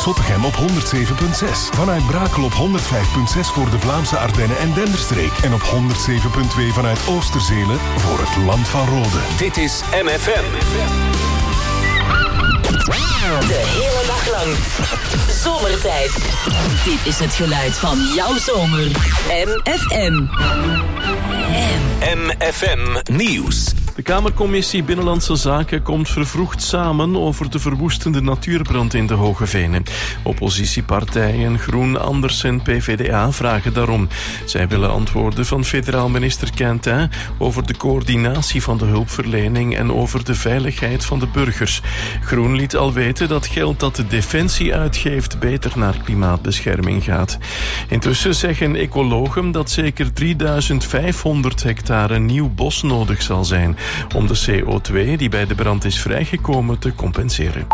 Zottegem op 107.6. Vanuit Brakel op 105.6 voor de Vlaamse Ardennen en Denderstreek. En op 107.2 vanuit Oosterzelen voor het Land van Rode. Dit is MFM. De hele dag lang. Zomertijd. Dit is het geluid van jouw zomer. MFM. MFM Nieuws. De Kamercommissie Binnenlandse Zaken komt vervroegd samen over de verwoestende natuurbrand in de Hoge Venen. Oppositiepartijen Groen, Anders en PvdA vragen daarom. Zij willen antwoorden van federaal minister Quintin over de coördinatie van de hulpverlening en over de veiligheid van de burgers. Groen liet al weten dat geld dat de Defensie uitgeeft beter naar klimaatbescherming gaat. Intussen zeggen ecologen dat zeker 3500 hectare nieuw bos nodig zal zijn om de CO2 die bij de brand is vrijgekomen te compenseren.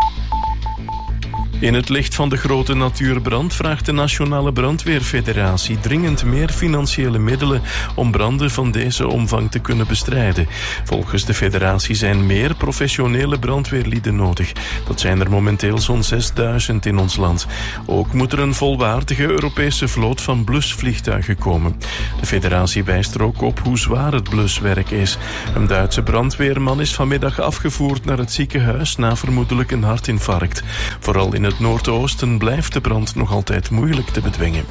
In het licht van de grote natuurbrand vraagt de Nationale Brandweerfederatie dringend meer financiële middelen om branden van deze omvang te kunnen bestrijden. Volgens de federatie zijn meer professionele brandweerlieden nodig. Dat zijn er momenteel zo'n 6000 in ons land. Ook moet er een volwaardige Europese vloot van blusvliegtuigen komen. De federatie wijst er ook op hoe zwaar het bluswerk is. Een Duitse brandweerman is vanmiddag afgevoerd naar het ziekenhuis na vermoedelijk een hartinfarct. Vooral in het Noordoosten blijft de brand nog altijd moeilijk te bedwingen.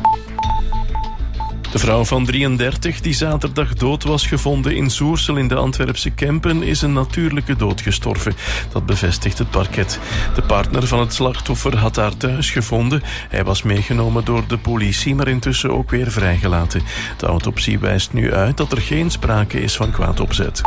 De vrouw van 33 die zaterdag dood was gevonden in Soersel in de Antwerpse Kempen is een natuurlijke dood gestorven. Dat bevestigt het parket. De partner van het slachtoffer had haar thuis gevonden. Hij was meegenomen door de politie, maar intussen ook weer vrijgelaten. De autopsie wijst nu uit dat er geen sprake is van kwaad opzet.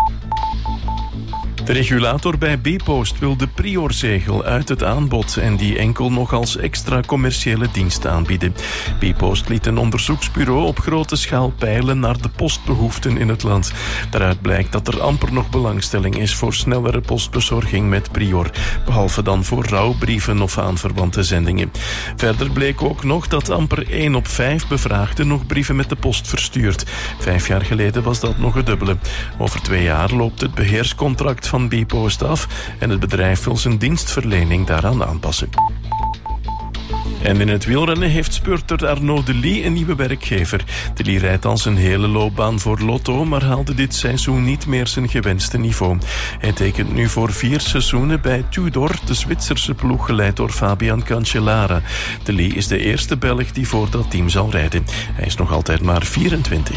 De regulator bij Bpost wil de Prior-zegel uit het aanbod en die enkel nog als extra commerciële dienst aanbieden. Bpost liet een onderzoeksbureau op grote schaal peilen naar de postbehoeften in het land. Daaruit blijkt dat er amper nog belangstelling is voor snellere postbezorging met Prior, behalve dan voor rouwbrieven of aanverwante zendingen. Verder bleek ook nog dat amper 1 op 5 bevraagden nog brieven met de post verstuurt. 5 jaar geleden was dat nog het dubbele. Over 2 jaar loopt het beheerscontract van Bpost af en het bedrijf wil zijn dienstverlening daaraan aanpassen. En in het wielrennen heeft spurter Arnaud Delis een nieuwe werkgever. Delis rijdt al zijn hele loopbaan voor Lotto, maar haalde dit seizoen niet meer zijn gewenste niveau. Hij tekent nu voor 4 seizoenen bij Tudor, de Zwitserse ploeg geleid door Fabian Cancellara. Delis is de eerste Belg die voor dat team zal rijden. Hij is nog altijd maar 24.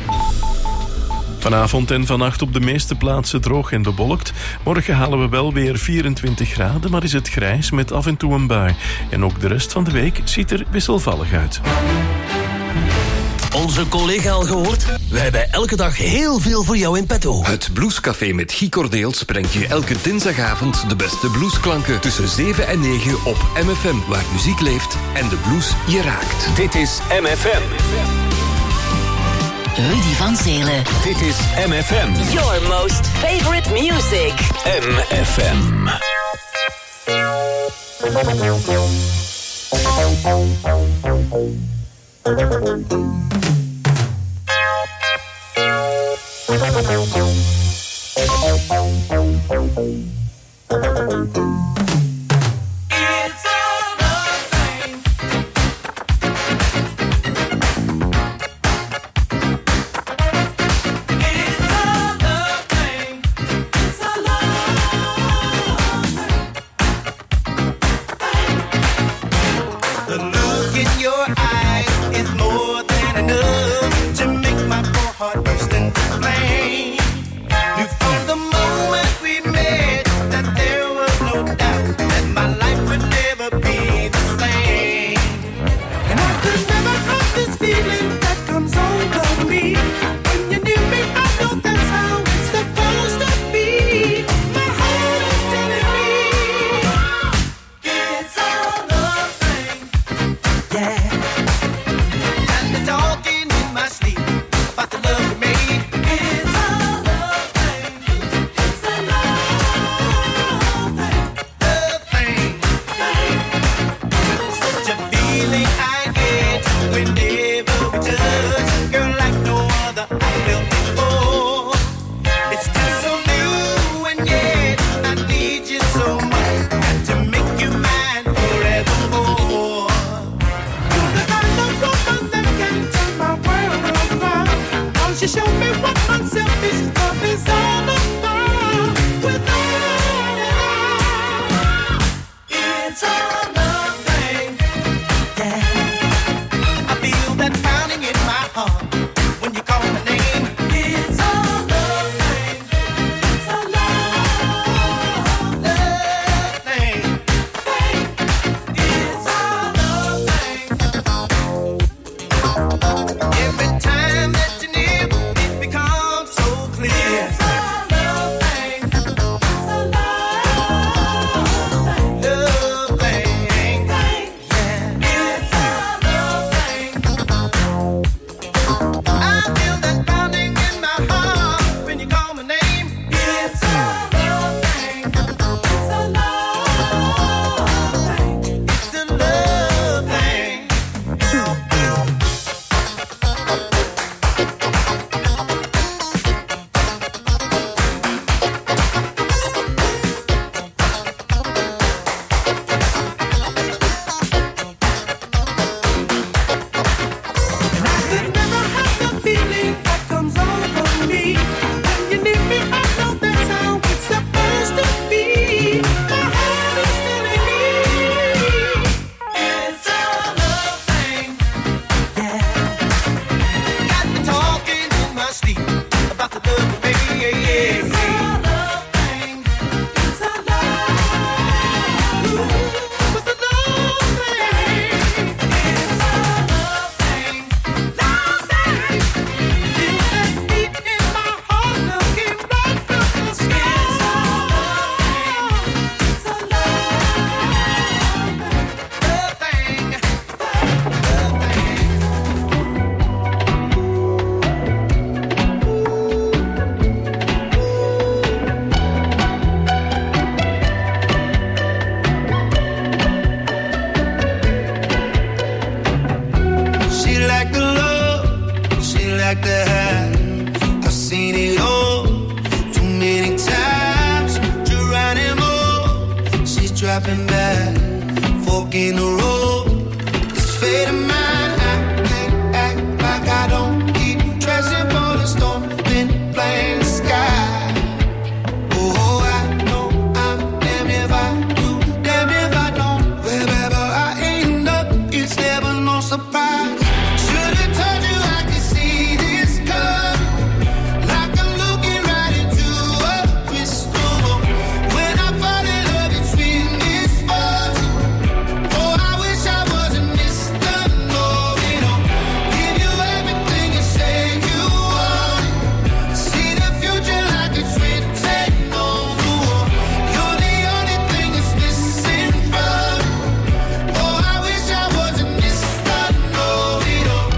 Vanavond en vannacht op de meeste plaatsen droog en bewolkt. Morgen halen we wel weer 24 graden, maar is het grijs met af en toe een bui. En ook de rest van de week ziet er wisselvallig uit. Onze collega al gehoord? Wij hebben elke dag heel veel voor jou in petto. Het Bluescafé met Guy Cordeels brengt je elke dinsdagavond de beste bluesklanken tussen 7 en 9 op MFM, waar muziek leeft en de blues je raakt. Dit is MFM. Rudy van Zelen. Dit is MFM. Your most favorite music. MFM. From the moment we met, that there was no doubt. like to have. I've seen it all too many times. Geronimo, she's dropping back, fork in the road. It's fate of mine. I can't act like I don't keep dressing for the storm in plain sky. Oh, I know I'm damned if I do, damned if I don't. Wherever I end up, it's never no surprise. Should've told you I could see this coming, like I'm looking right into a crystal ball. When I fall in love, it's with misfortune. Oh, I wish I wasn't Mr. Know-it-all. Give you everything you say you want. See the future like it's written on the wall. You're the only thing that's missing from me. Oh, I wish I wasn't Mr. Know-it-all.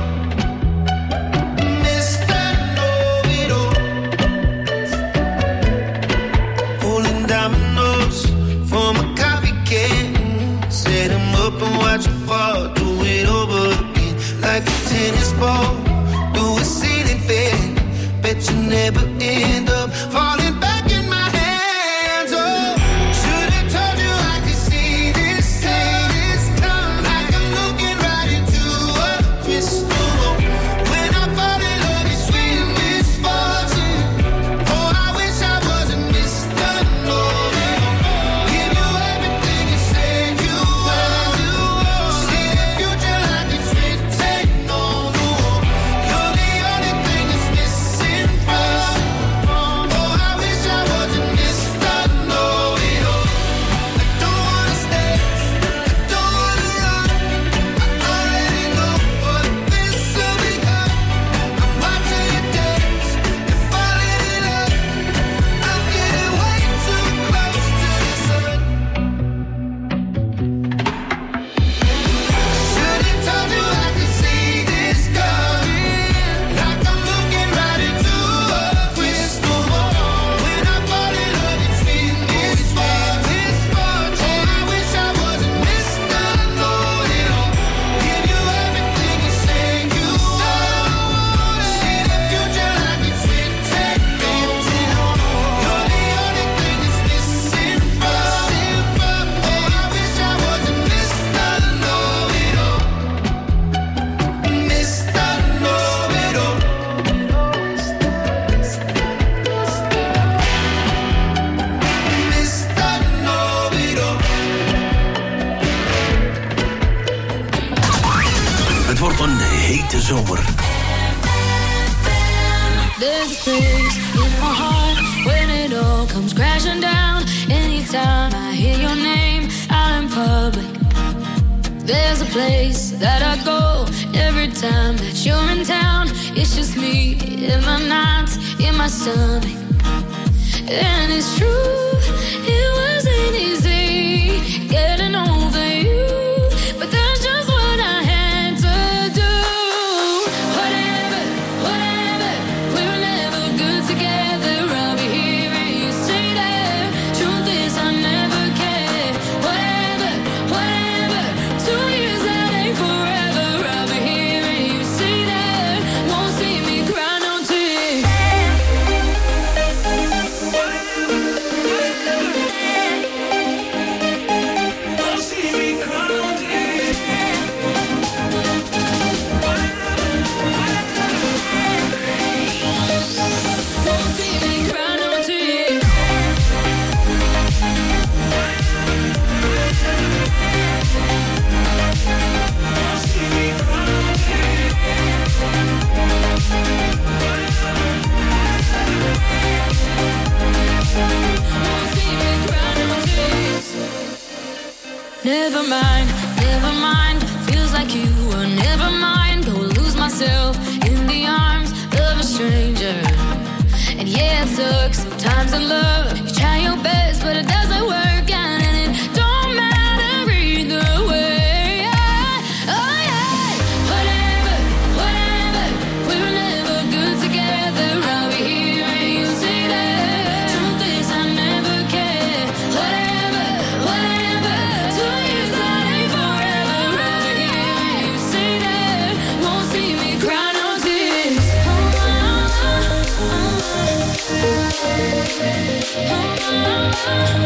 Mr. Know-it-all. Pulling dominoes from a coffee can. Set 'em up and watch 'em fall. Do it over again like a tennis ball. Do a ceiling fan. Bet you never end up falling back in my hands. Oh, should've told you I could see this coming, like I'm looking right into a crystal ball. When I fall in love, it's with misfortune. Oh, I wish I wasn't Mr. Know-it-all. Give you everything you say you want. See the future like it's written on the wall. You're the only thing that's missing from me. Oh, I wish I wasn't Mr. Know-it-all. I don't wanna stay, I don't wanna run. I already know what this will become. I'm watching you dance and falling in love. I'm getting way too close to the sun. Should've told you I could see this coming, like I'm looking right into a crystal ball. When I fall in love, it's with misfortune. Oh, I wish I wasn't Mr. Know-it-all. Give you everything you say you want. See the future like it's written on the wall. You're the only thing that's missing from me. Oh, I wish I wasn't Mr. Know-it-all. Mr. Know-it-all. Mr. Know-it-all. Het wordt een hete zomer. There's a space in my heart when it all comes crashing down. Anytime I hear your name out in public, there's a place that I go every time that you're in town. It's just me in my nights, in my stomach. And it's true, it wasn't easy getting over you, but that's just what I had to do. Whatever, whatever, we were never good together. I'll be here and you stay there. Truth is I never cared. Whatever, whatever, 2 years that ain't forever. I'll be here and you stay there. Won't see me cry no tears. Won't see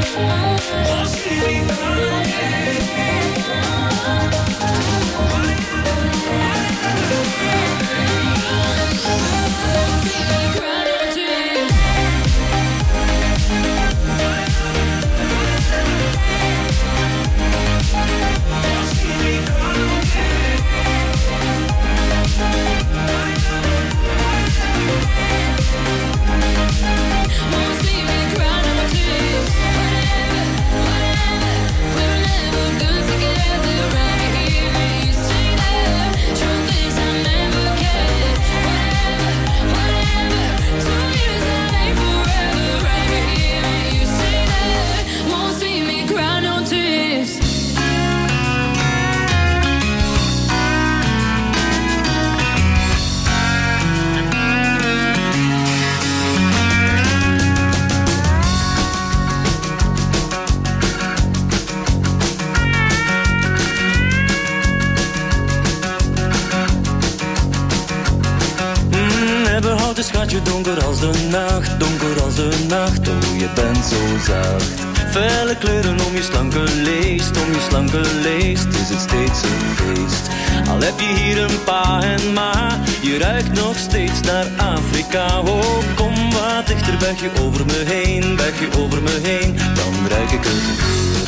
Donker als de nacht, oh je bent zo zacht. Felle kleuren om je slanke leest, is het steeds een feest. Al heb je hier een pa en ma, je ruikt nog steeds naar Afrika. Oh, kom wat dichter, weg je over me heen, dan ruik ik het weer.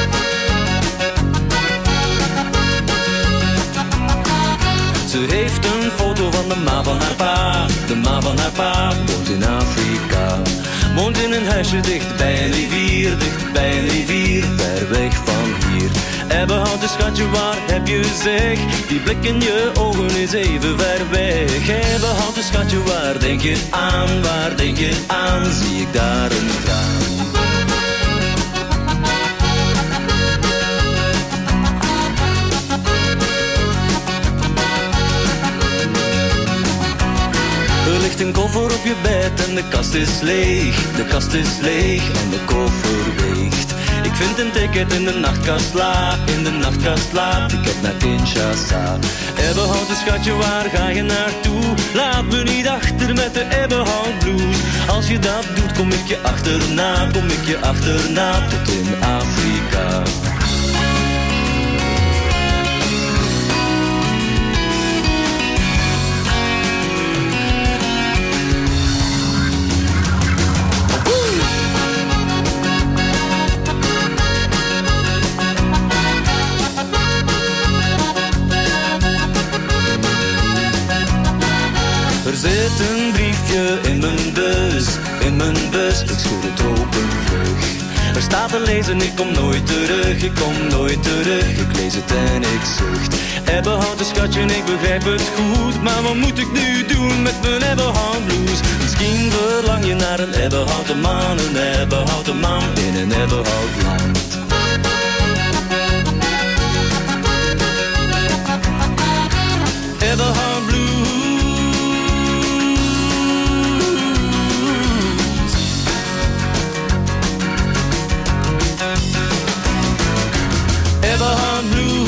Ze heeft een foto van de ma van haar pa. De ma van haar pa woont in Afrika. Woont in een huisje dicht bij een rivier, ver weg van hier. Ebbenhouten schatje, waar heb je zeg? Die blik in je ogen is even ver weg. Ebbenhouten schatje, waar denk je aan? Zie ik daar een traan? Er ligt een koffer op je bed en de kast is leeg. De kast is leeg en de koffer weegt. Ik vind een ticket in de nachtkast laat. Ik heb naar Kinshasa. Ebbenhouten schatje, waar ga je naartoe? Laat me niet achter met de Ebbenhout blues. Als je dat doet, kom ik je achterna tot in Afrika. Er zit een briefje in mijn bus, ik schud het open vlug. Er staat te lezen, ik kom nooit terug, ik lees het en ik zucht. Ebbenhouten schatje, ik begrijp het goed, maar wat moet ik nu doen met mijn Ebbenhout blues? Misschien verlang je naar een Ebbenhouten man in een Ebbenhout land. Ebbenhout blues. Ebbenhout blues.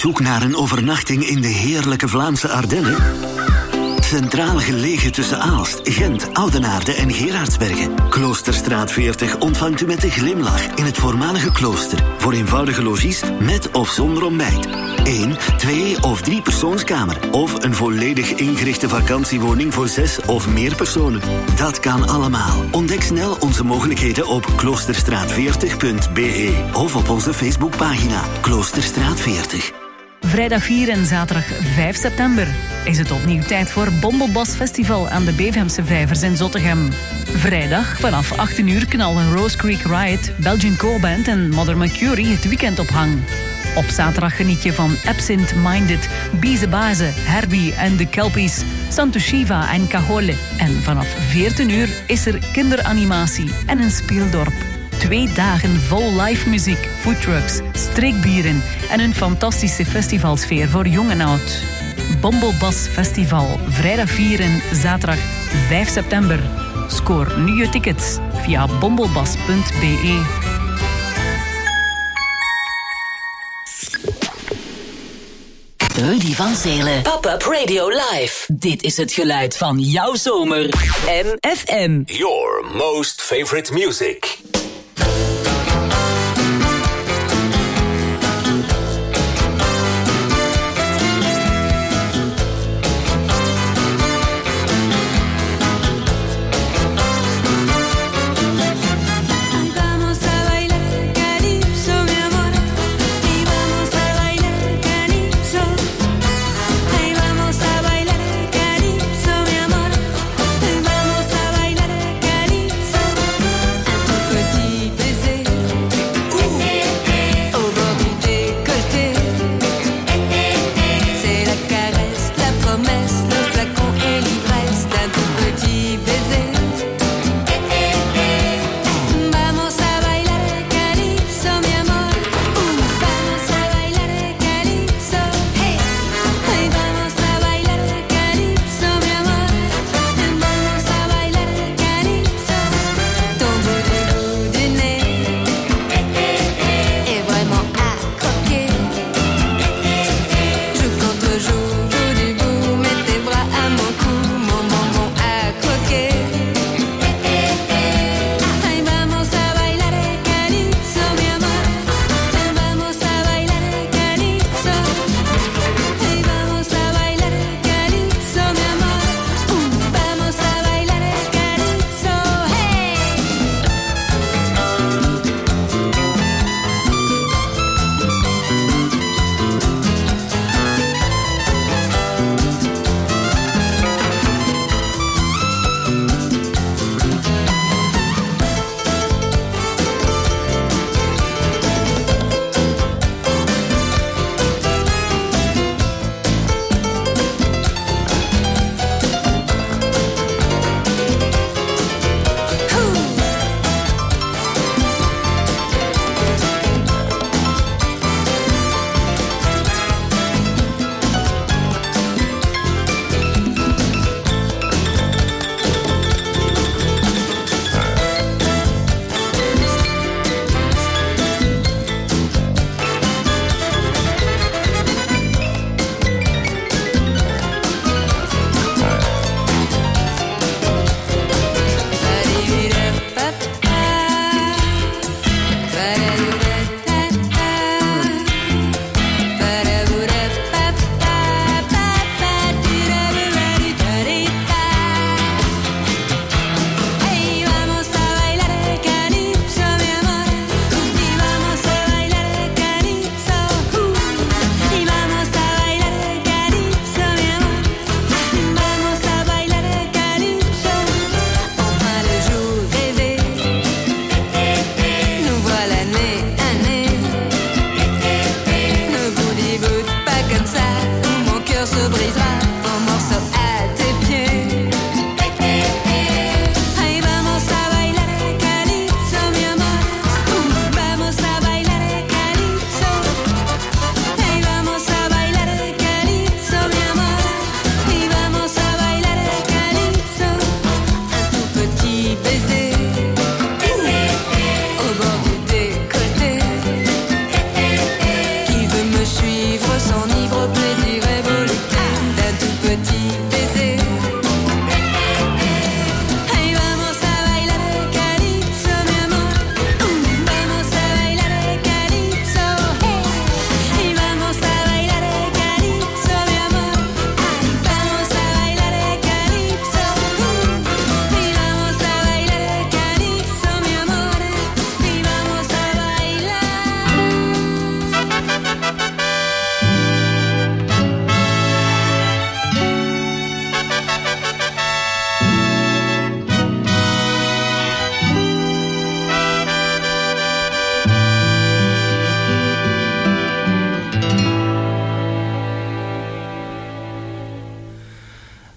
zoek naar een overnachting in de heerlijke Vlaamse Ardennen? Centraal gelegen tussen Aalst, Gent, Oudenaarde en Gerardsbergen. Kloosterstraat 40 ontvangt u met een glimlach in het voormalige klooster. Voor eenvoudige logies met of zonder ontbijt. 1, 2 of 3 persoonskamer. Of een volledig ingerichte vakantiewoning voor 6 of meer personen. Dat kan allemaal. Ontdek snel onze mogelijkheden op kloosterstraat40.be of op onze Facebookpagina Kloosterstraat 40. Vrijdag 4 en zaterdag 5 september is het opnieuw tijd voor Bombelbas Festival aan de Bevemse Vijvers in Zottegem. Vrijdag vanaf 18 uur knallen Rose Creek Riot, Belgian Co-Band en Mother Mercury het weekend op hang. Op zaterdag geniet je van Absent Minded, Bize Baze, Herbie en de Kelpies, Santo Shiva en Cajole. En vanaf 14 uur is er kinderanimatie en een speeldorp. 2 dagen vol live muziek, foodtrucks, streekbieren en een fantastische festivalsfeer voor jong en oud. Bombelbas Festival, vrijdag 4 en zaterdag 5 september. Scoor nu je tickets via bombelbas.be. Rudy van Zelen. Pop-up Radio Live. Dit is het geluid van jouw zomer. MFM. Your most favorite music. Could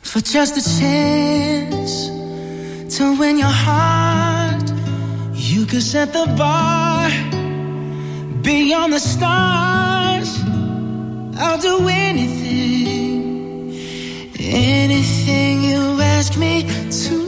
for just a chance to win your heart. You could set the bar beyond the stars. I'll do anything, anything you ask me to.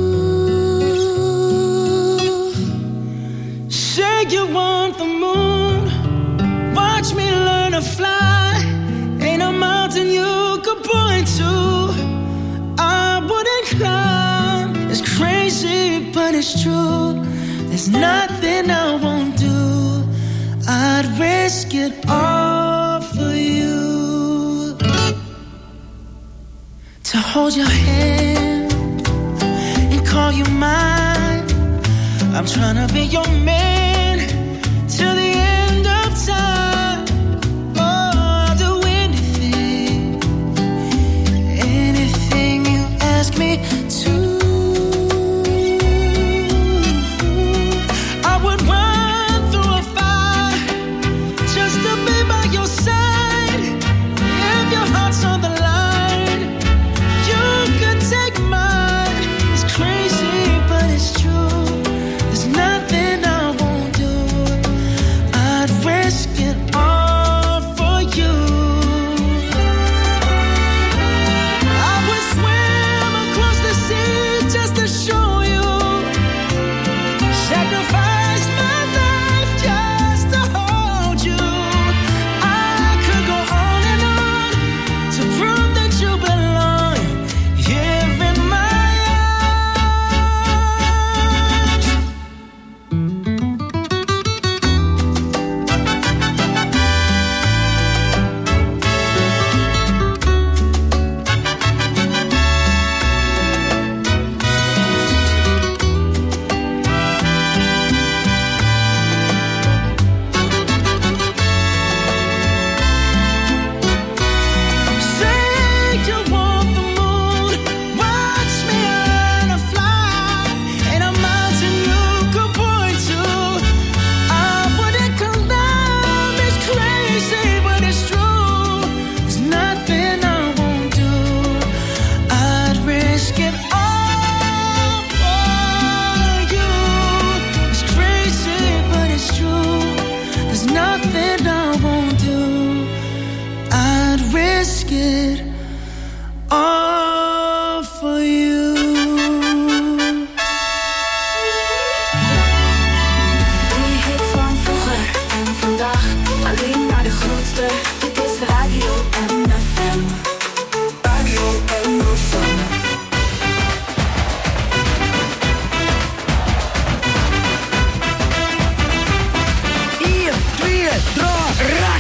Say you want the moon, watch me learn to fly. Ain't a mountain you could point to I wouldn't climb. It's crazy, but it's true. There's nothing I won't do. I'd risk it all for you. To hold your hand and call you mine. I'm trying to be your man till the end of time. Oh, I'll do anything, anything you ask me to. I would run through a fire just to be by your side. If your heart's on the line, you could take mine. It's crazy, but it's true. There's nothing I won't do. I'd risk it all for you. I would swim across the sea just to show you. Sacrifice my life just to hold you. I could go on and on to prove that you belong here in my arms. Say you want the moon, watch me learn to fly. Ain't a mountain you could point to I wouldn't climb. It's crazy, but it's true. There's nothing I won't do. I'd risk it all for you. It's crazy, but it's true. There's nothing I won't do. I'd risk it all for you. Die hit van vroeger en vandaag. Alleen maar de grootste. Dit is Radio MFM. Radio MFM. 1, 2, 3, rak!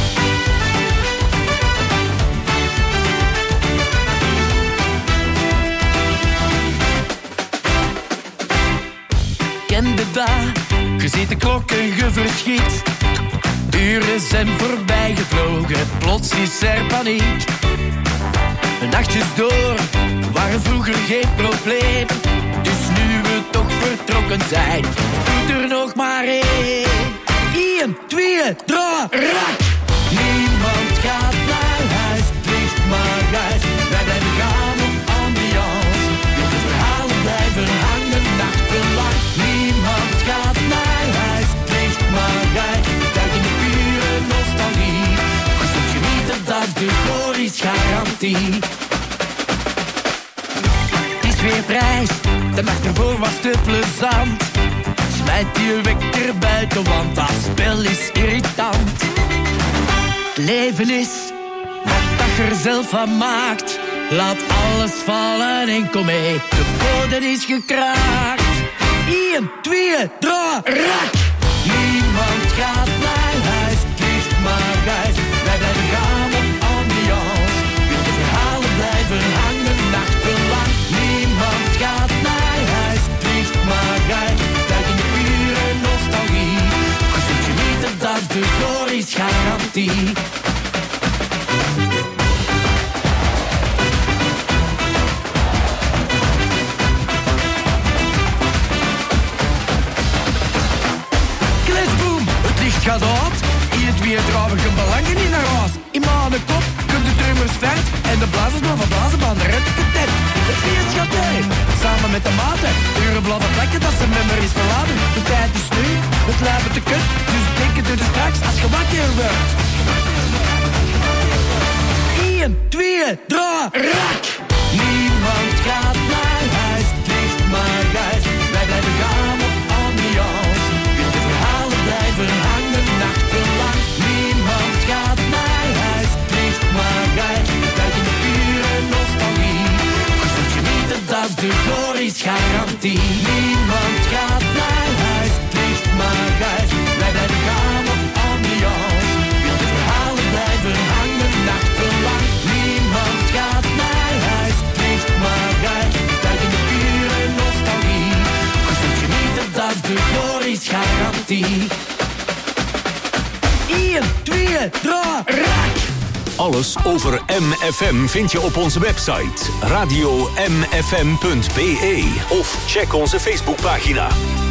Ken de dag, je ziet de klok en je verschiet. Uren zijn voorbij gevlogen, plots is er paniek. Nachtjes door, waren vroeger geen probleem. Dus nu we toch vertrokken zijn, doet er nog maar één. 1, 2, 3, rak! Niemand gaat naar huis, het ligt maar thuis. Wij blijven gaan op ambiance. De verhalen blijven hangen nachtenlang. Niemand gaat naar huis, het ligt maar thuis. Duik in de pure nostalgie. Je zult genieten, dat is de Goris garantie. Het is weer prijs, de nacht ervoor was te plezant. Smijt je wekker buiten, want dat spel is irritant. Het leven is wat je er zelf van maakt. Laat alles vallen en kom mee, de code is gekraakt. 1, 2, 3, rak! Niemand gaat naar huis, het ligt maar thuis. Wij blijven gaan op ambiance. De verhalen blijven hangen nachtenlang. Niemand gaat naar huis, het ligt maar thuis. Duik in de pure nostalgie. Je zult genieten, dat is de Goris garantie. Gaat uit, in het weer trouwige belangen in haar huis. In mijn kop, kun de drummers vet en de blazers maar van blazen van de red. het feest gaat door. Samen met de maten, uren bladden plekken dat zijn nummer is verlaten. De tijd is nu, het lijven te kut, dus denken doe er straks als je wakker wordt. 1, 2, 3, rak! Niemand gaat naar huis, het ligt maar thuis. Wij blijven gaan op ambiance. De verhalen blijven hangen nachtenlang. Niemand gaat naar huis, het ligt maar thuis. Buiten de pure nostalgie. Je zult genieten, dat is de glorisch garantie. Niemand gaat naar huis, het ligt maar thuis. Wij blijven gaan op ambiance. De verhalen blijven hangen nachtenlang. Niemand gaat naar huis, het ligt maar thuis. Buiten de pure nostalgie. Je zult genieten, dat is de glorisch garantie. 1, 2, 3, raak! Alles over MFM vind je op onze website radiomfm.be of check onze Facebookpagina.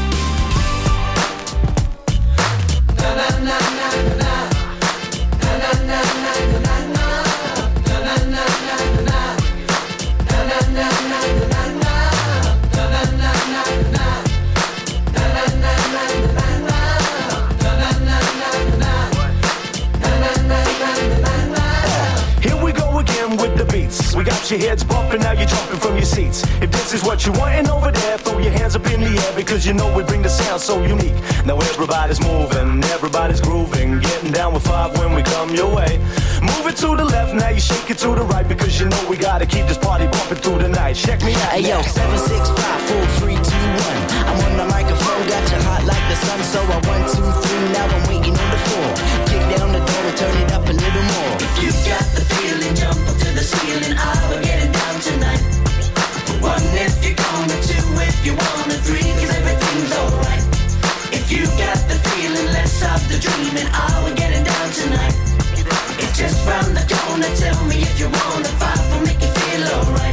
We got your heads bumping, now you're jumping from your seats. If this is what you wantin' over there, throw your hands up in the air, because you know we bring the sound so unique. Now everybody's moving, everybody's grooving, getting down with 5 when we come your way. Move it to the left, now you shake it to the right, because you know we gotta keep this party bumping through the night. Check me out. Hey yo, 7, 6, 5, 4, 3, 2, 1. I'm on the microphone, got you hot like the sun, so I 1, 2, 3, now I'm waiting on the 4. Kick down the door and turn it up a little more. If you got the feeling, jump up to the ceiling. We're getting down tonight. 1 if you're gonna, 2 if you wanna, 3 cause everything's alright. If you got the feeling, let's stop the dreaming. We're getting down tonight. It's just round the corner. Tell me if you wanna, 5 will make you feel alright.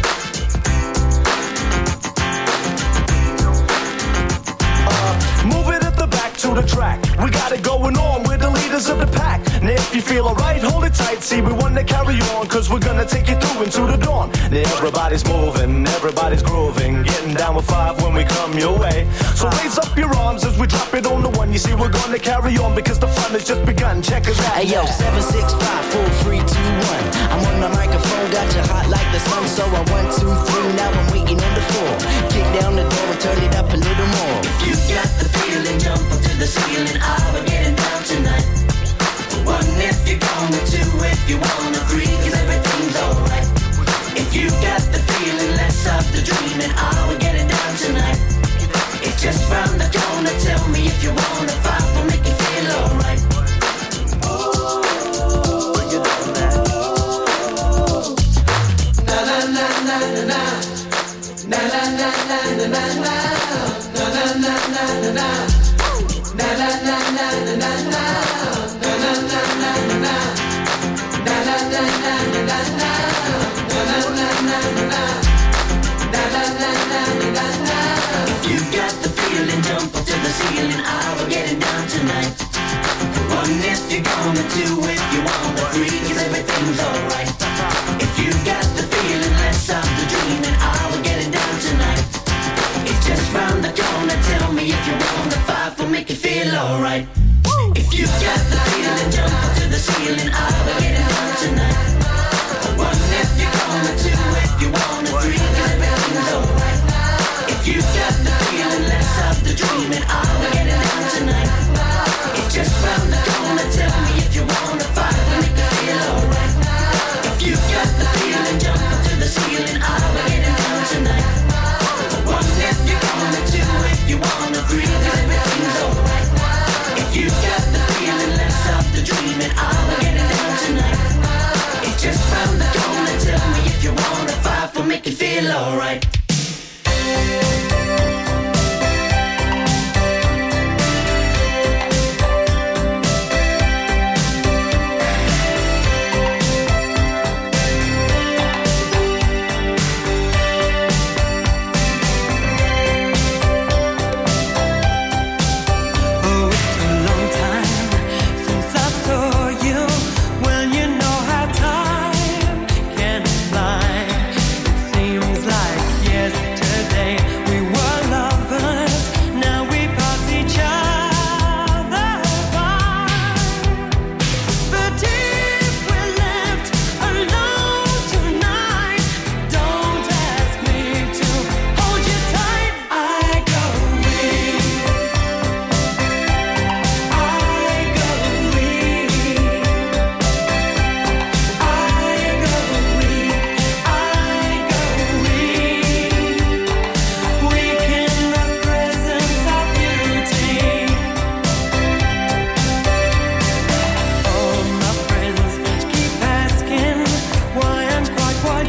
Move it at the back to the track. We got it going on, we're the leaders of the pack. Now if you feel alright, hold it tight. See, we wanna carry on, cause we're gonna take you through into the dawn. Now everybody's moving, everybody's grooving, getting down with 5 when we come your way. So raise up your arms as we drop it on the 1. You see, we're gonna carry on because the fun has just begun. Check us out. Hey yo, 7, 6, 5, 4, 3, 2, 1. I'm on the microphone, got you hot like the sun, so I 1, 2, 3, now I'm waiting on the 4. Kick down the door and turn it up a little more. If you got the feeling, jump up to the ceiling. We're getting down tonight. 1 if you're gonna, 2 if you wanna, 3 cause everything's alright. If you got the feeling, let's stop the dreaming. We're getting down tonight. It's just round the corner. Tell me if you wanna, 5 will make you feel alright. Na na na na na na. Na na na na na na na. Na na na na na na. Na na na na na na na. Na na na na na na. Na na na na na na na. Na na na na na na. Na na na na na na. If you got the feeling, jump up to the ceiling. We're getting down tonight. 1 if you're gonna, 2 if you wanna, 3 cause everything's alright. If you got the feeling, let's stop the dreaming. We're getting down tonight. It's just round the corner. Tell me if you wanna, 5 will make you feel alright. If you got the feeling, jump up to the ceiling. We're getting down tonight. 1 if you're gonna, 2 if you wanna, 3 cause everything's alright. If you got the feeling, let's stop the dreaming. We're getting down tonight. It's just round the corner. Tell me if you wanna, 5 will make you feel alright. If you got the feeling, jump up to the ceiling. We're getting down tonight. 1 if you're gonna, 2 if you wanna, 3 cause everything's alright. If you got the feeling, let's stop the dreaming. We're getting down tonight. It's just round the corner. Tell me if you wanna, 5 will make you feel alright. Seems like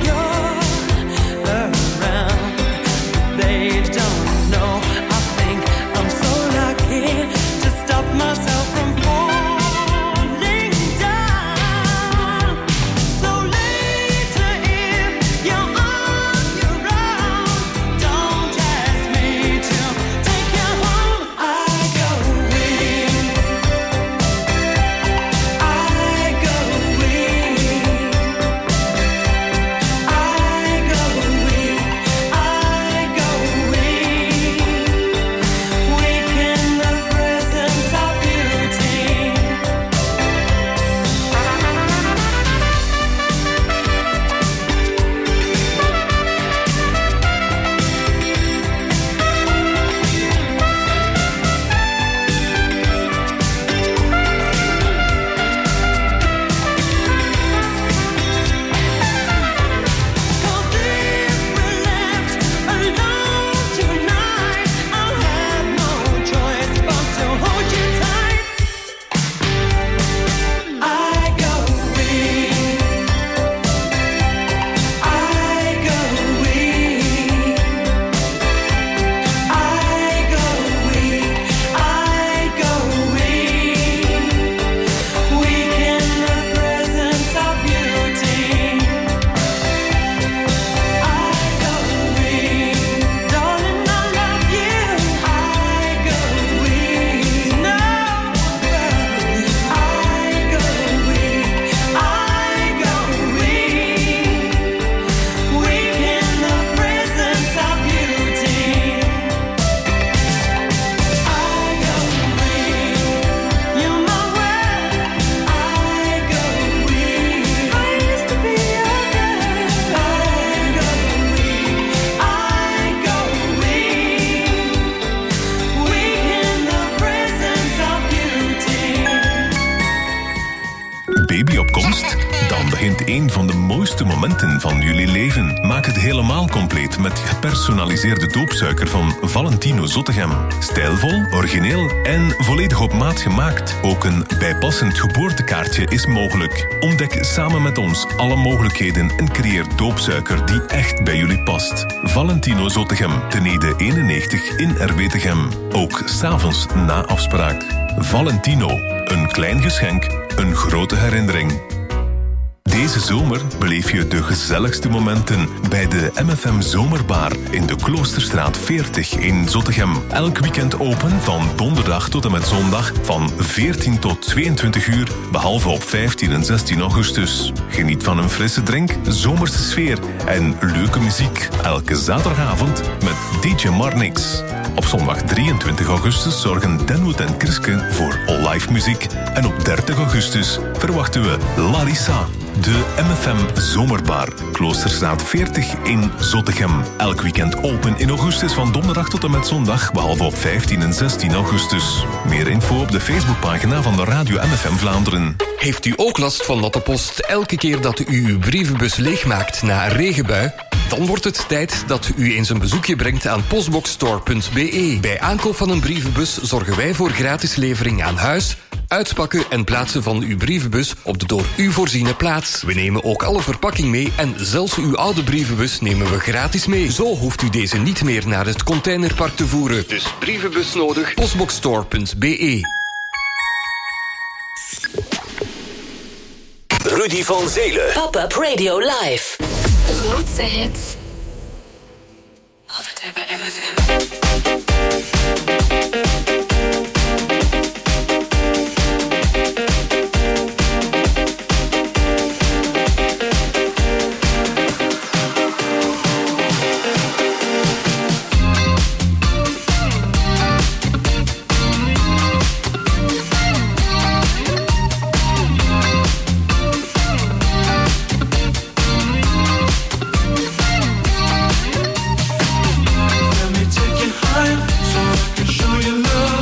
een van de mooiste momenten van jullie leven. Maak het helemaal compleet met gepersonaliseerde doopsuiker van Valentino Zottegem. Stijlvol, origineel en volledig op maat gemaakt. Ook een bijpassend geboortekaartje is mogelijk. Ontdek samen met ons alle mogelijkheden en creëer doopsuiker die echt bij jullie past. Valentino Zottegem, Tenede 91 in Erbetegem. Ook 's avonds na afspraak. Valentino, een klein geschenk, een grote herinnering. Deze zomer beleef je de gezelligste momenten bij de MFM Zomerbar in de Kloosterstraat 40 in Zottegem. Elk weekend open van donderdag tot en met zondag van 14 tot 22 uur, behalve op 15 en 16 augustus. Geniet van een frisse drink, zomerse sfeer en leuke muziek. Elke zaterdagavond met DJ Marnix. Op zondag 23 augustus zorgen Denwood en Kriske voor live muziek. En op 30 augustus verwachten we Larissa. De MFM Zomerbar, Kloosterstraat 40 in Zottegem. Elk weekend open in augustus van donderdag tot en met zondag, behalve op 15 en 16 augustus. Meer info op de Facebookpagina van de Radio MFM Vlaanderen. Heeft u ook last van natte post elke keer dat u uw brievenbus leegmaakt na een regenbui? Dan wordt het tijd dat u eens een bezoekje brengt aan postboxstore.be. Bij aankoop van een brievenbus zorgen wij voor gratis levering aan huis, uitpakken en plaatsen van uw brievenbus op de door u voorziene plaats. We nemen ook alle verpakking mee en zelfs uw oude brievenbus nemen we gratis mee. Zo hoeft u deze niet meer naar het containerpark te voeren. Dus brievenbus nodig, postboxstore.be. Rudy van Zelen. Pop-up Radio Live. De grootste hits. Altijd bij MFM. Show you love.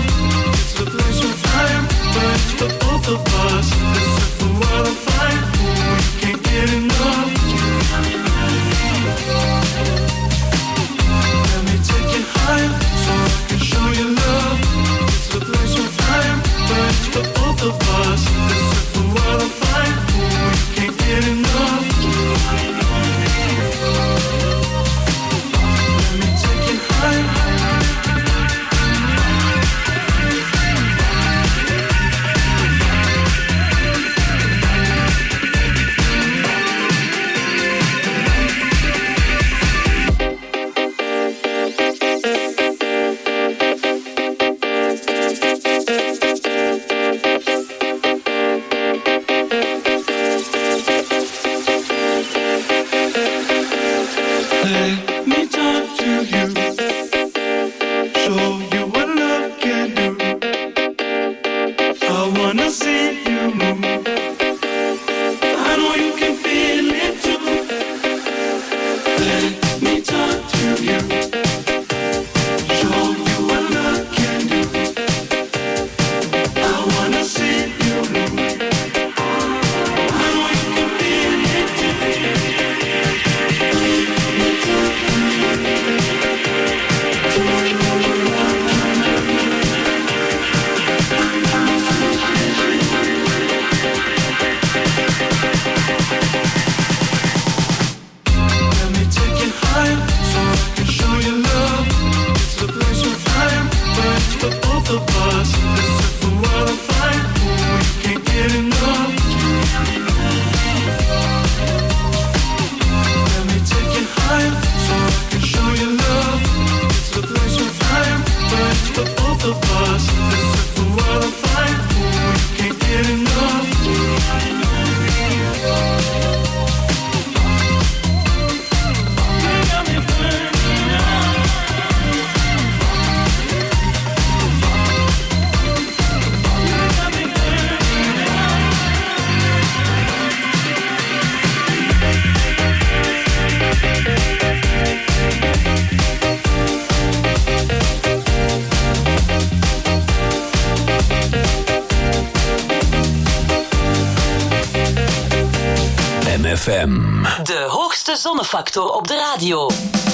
Let me talk to you, show you what love can do. I wanna see you move. I know you can feel it too. Let me talk to you, show you what love can do. I wanna see you move. I know you can feel it too. Let me take you higher, so I can show you love. It's a place of fire, but it's for both of us. This is the world of fire, we can't get enough. Let me take you higher, so I can show you love. It's a place of fire, but it's for both of us. This is the world of fire, we can't get enough. MFM. De hoogste zonnefactor op de radio.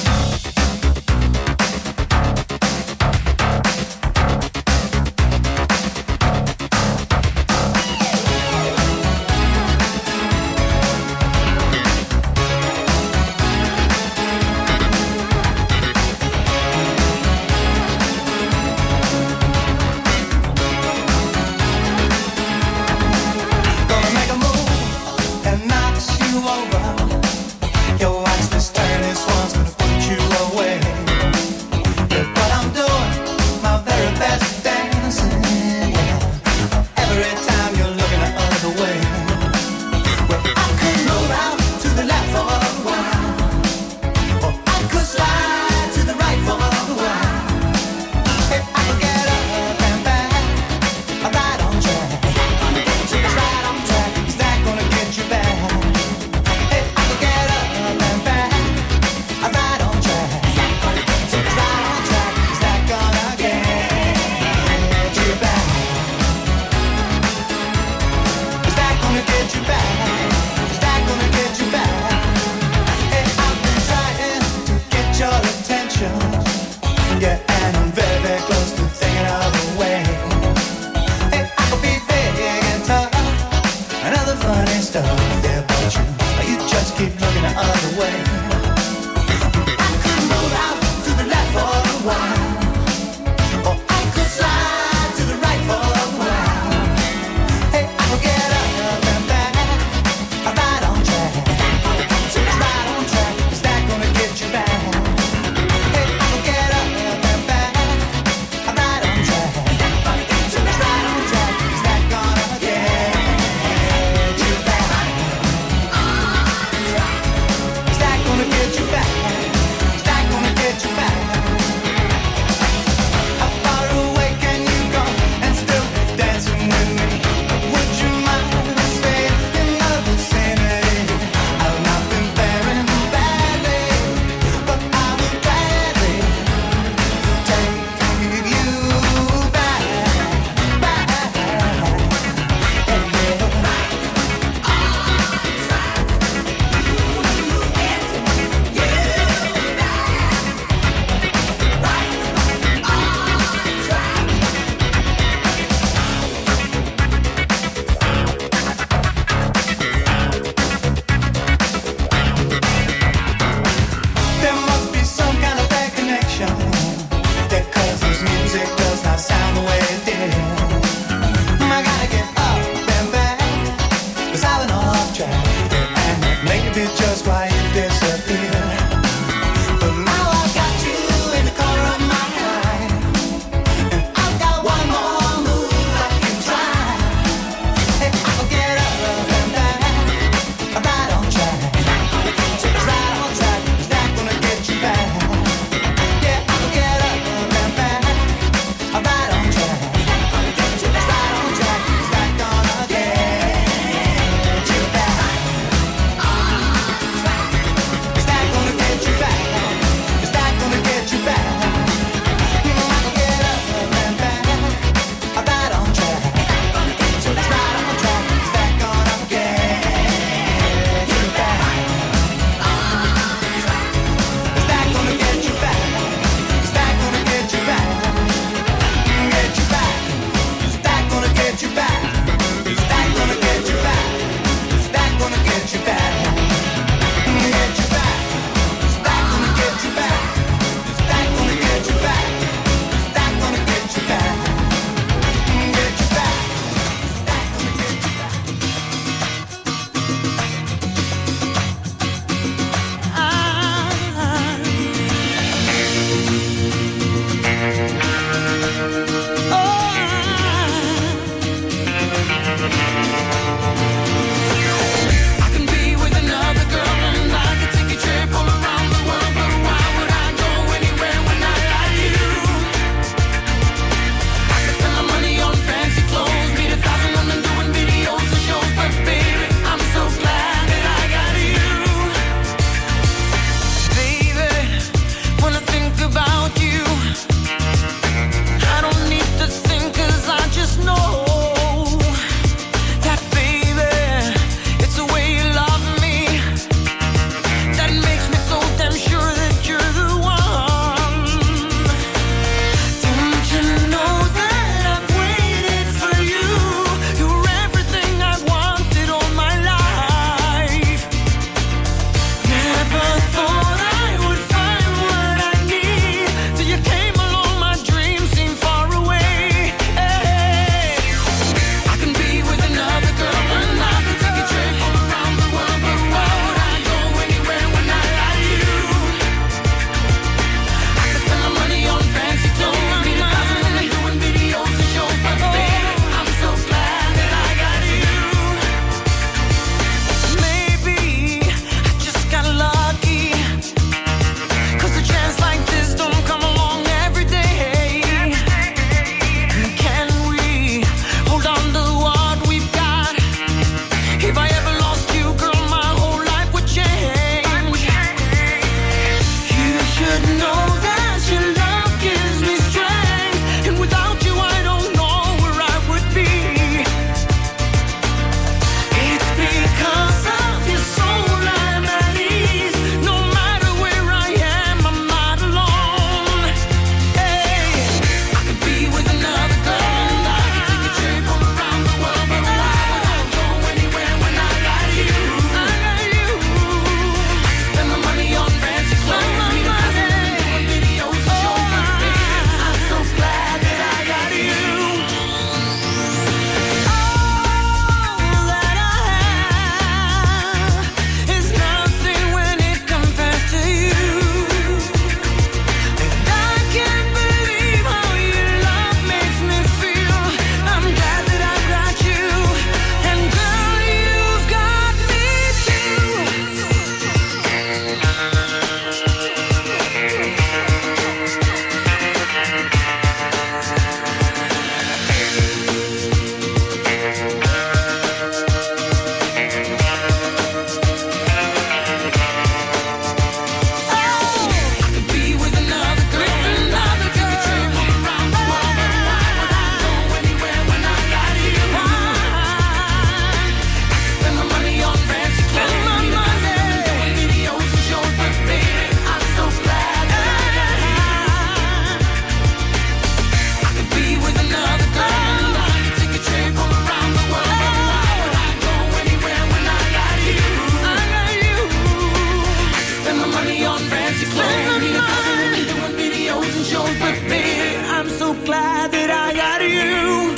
Gonna make a move and knock you over. Your watch this turn, this one's gonna put you away. Look what I'm doing, my very best dancing. Yeah. Every time you're looking the other way. Well, I could move out to the left for a while, or I could slide to the right for a while. If I could get up and back, I'm right on track. Right on track, is that gonna get you back? If I could get up and back, I'm right on track. Right on track, is that gonna get you back? Is that gonna get you back? Is that gonna get you back? Hey, I've been trying to get your attention, yeah, and I'm very, very close to thinking of a way. Hey, I could be big and tough and other funny stuff, yeah, but you just keep looking the other way. I could move out to the left for a while, or I could slide to the right for a while. Hey, I could get up and back, I'm right on track. Right on track, is that gonna get you back? Hey, I could get up and back, I'm right on track. Right on track, is that gonna get you back? Is that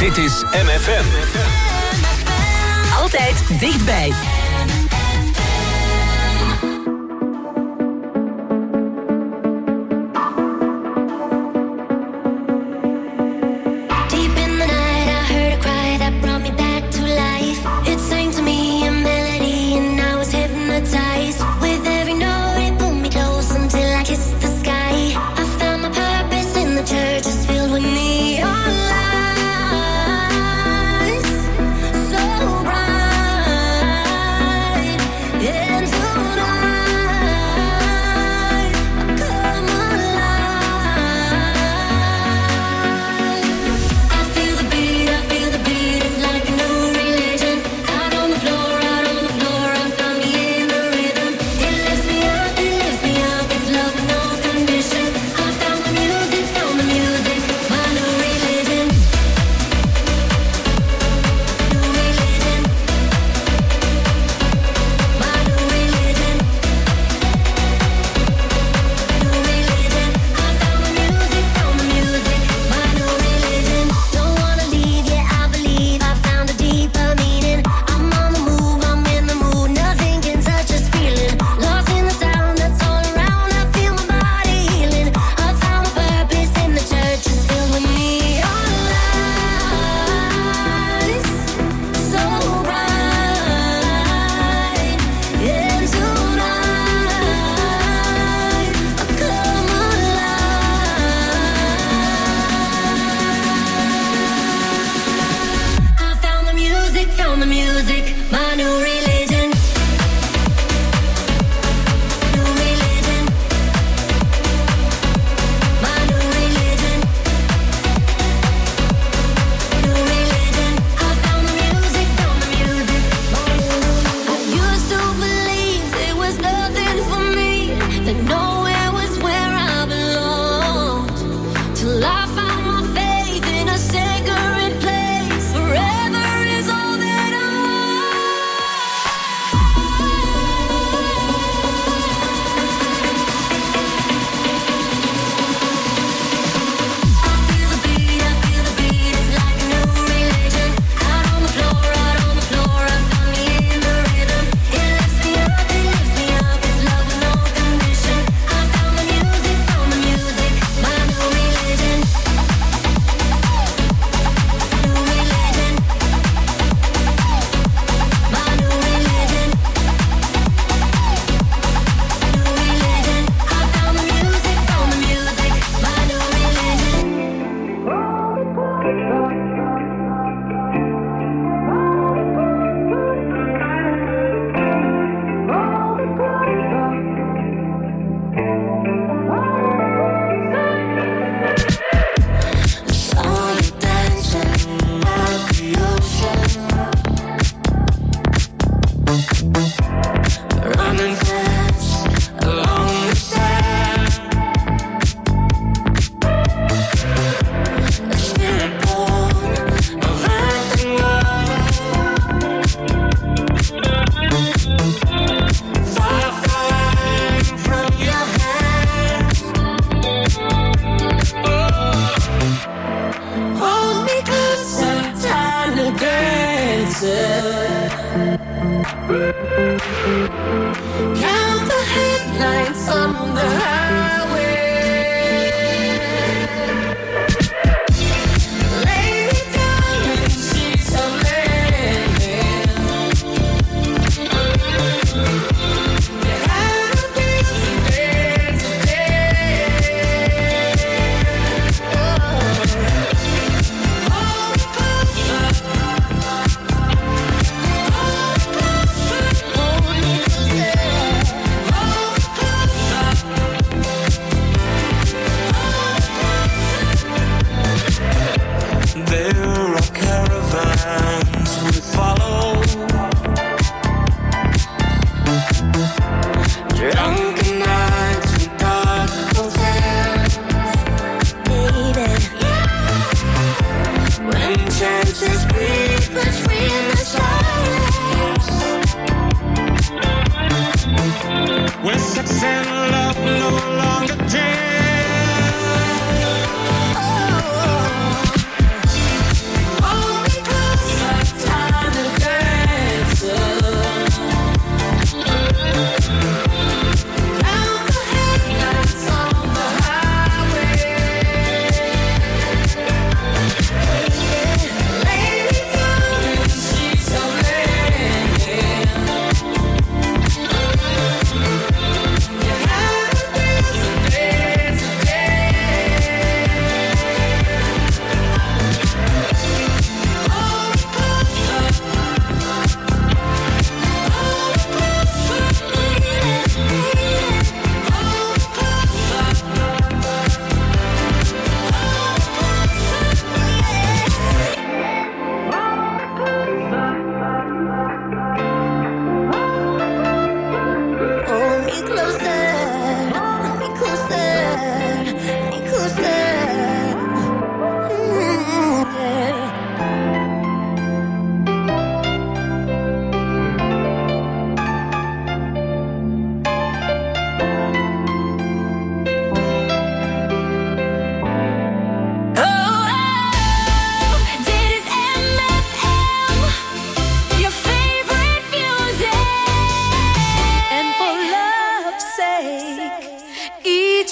Dit is MFM. Altijd dichtbij. Count the headlights on the highway. Lay me down in sheets of linen. There had been some days There are caravans we follow, drunken nights and dark hotels, baby. When chances breathe between the silence, when sex and love no longer dance. Oh,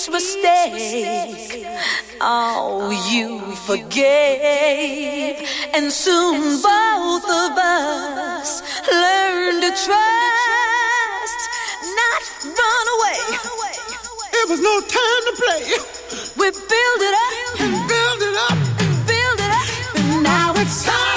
each mistake. Oh, you forgave, and soon both of us learned to trust, not run away. It was no time to play. We build it up and build it up and build it up, and now it's time.